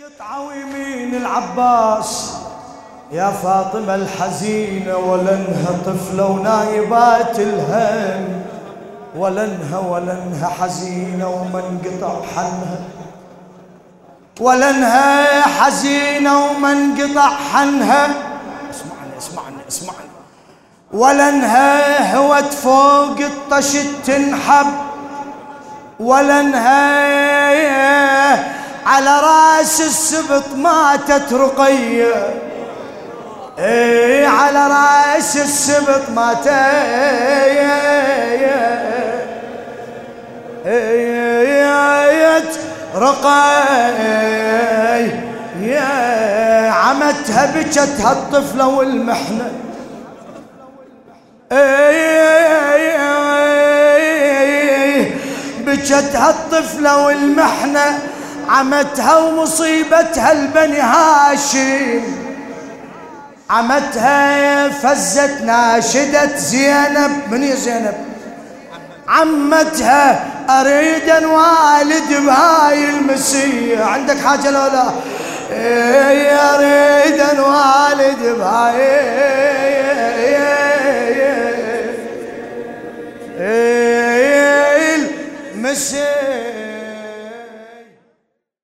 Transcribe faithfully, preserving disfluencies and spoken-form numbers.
قطعة ويمين العباس يا فاطمة الحزينة، ولنها طفلة ونايبات الهم، ولنها ولنها حزينة ومنقطع حنها، ولنها حزينة ومنقطع حنها. اسمعني اسمعني اسمعني. ولنها هوت فوق الطشت تنحب، ولنها على راس السبط ماتت رقية، اي على راس السبط ماتت رقية، يا عمتها بجت هالطفلة والمحنة، بجت هالطفلة والمحنة، عمتها ومصيبتها البني هاشم، عمتها فزت ناشدة زينب. من يا زينب؟ عمتها أريد والد بهاي المسية. عندك حاجة لو لا؟ أريد والد بهاي المسية،